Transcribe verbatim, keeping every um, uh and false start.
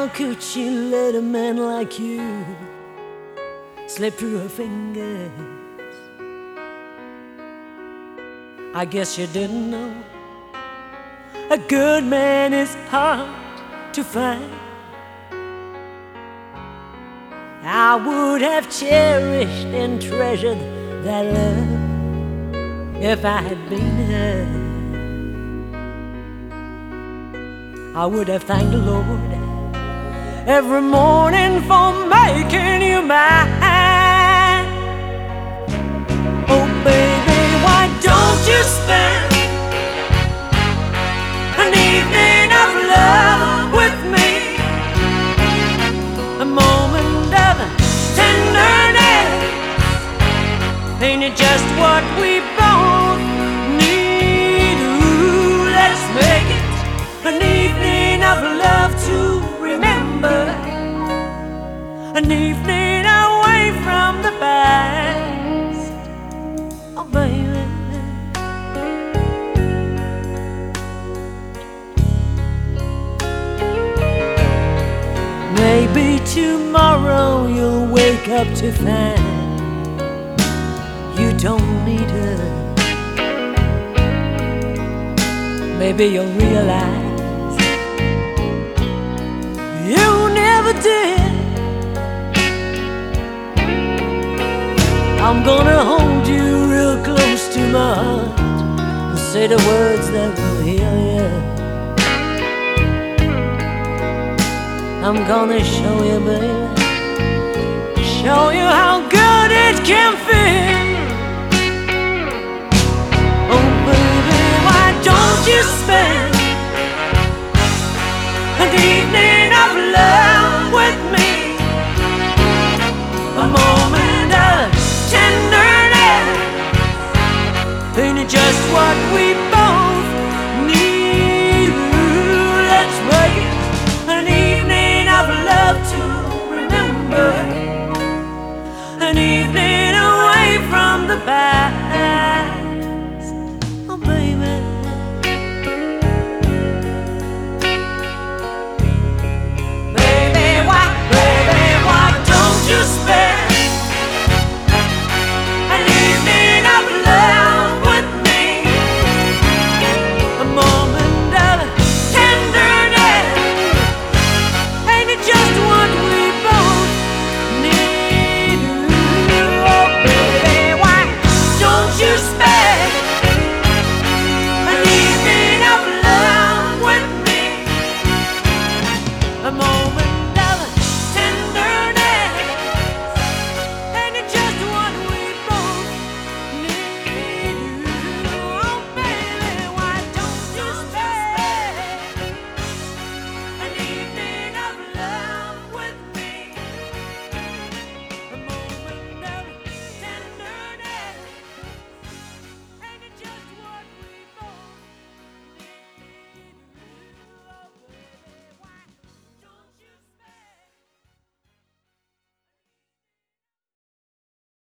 could she let a man like you slip through her fingers? I guess you didn't know a good man is hard to find. I would have cherished and treasured that love if I had been her. I would have thanked the Lord every morning for making you mine. Oh baby, why don't you spend an evening of love with me? A moment of tenderness, ain't it just what we both need? Ooh, let's make it an evening of love to remember, an evening away from the past. Oh baby, maybe tomorrow you'll wake up to find you don't need her. Maybe you'll realize you never did. I'm gonna hold you real close to my heart and say the words that will heal you. I'm gonna show you, baby, show you how good it can feel. Oh baby, why don't you spend an evening of love with me? A moment of tenderness, ain't it just what we both need? Ooh, let's make it an evening of love to remember, an evening